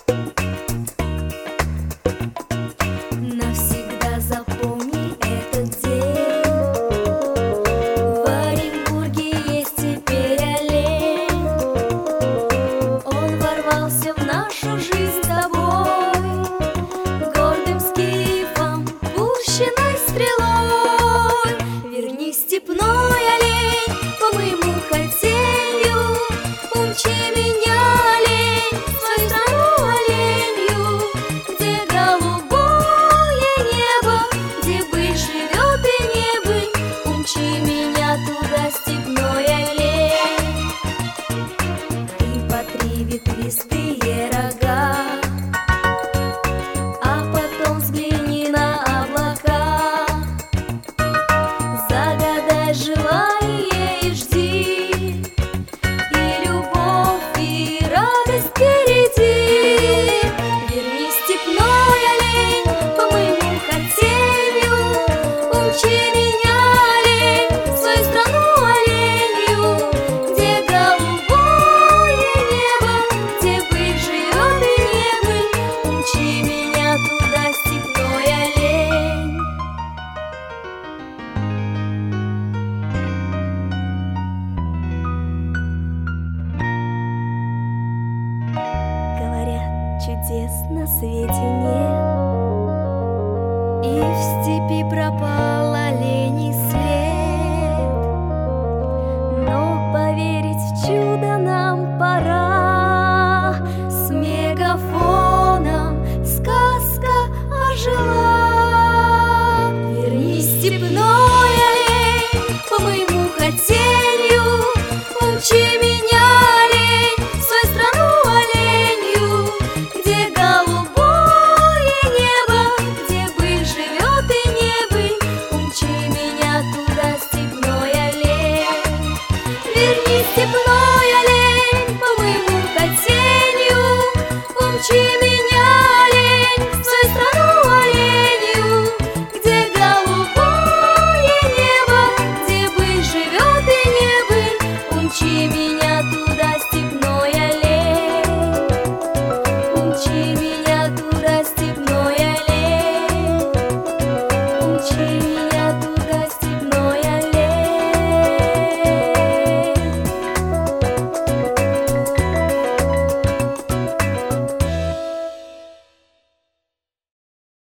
Навсегда запомни этот день. В Оренбурге есть теперь олень. Он ворвался в нашу жизнь с тобой, гордым скифом, пущенной стрелой. Вернись, степной олень, по моему хотению, умчи меня, олень, в свою страну оленью, где голубое небо, где быль живет и не быль. Умчи меня туда, степной олень. Ты потри ветвистые рога, а потом взгляни на облака. Загадай желание и жди, и любовь, и радость впереди. Вернись, степной олень, по моему хотению, умчи меня, олень, в свою страну оленью, где голубое небо, где быль живет и не быль. Умчи меня туда, степной олень. Говорят, чудес на свете нет, и в степи пропал оленей след. Но поверить в чудо нам пора. С мегафоном сказка ожила. Вернись, степной олень, по моему хотению, умчи меня, олень, в свою страну оленью, где голубое небо, где быль живет и не быль. Умчи меня туда, степной олень. Вернись, степной олень, по моему хотению, умчи меня, олень, в свою страну оленью, где голубое небо, где быль живет и не быль. Умчи меня туда, степной олень. Умчи меня туда, степной олень. Умчи меня.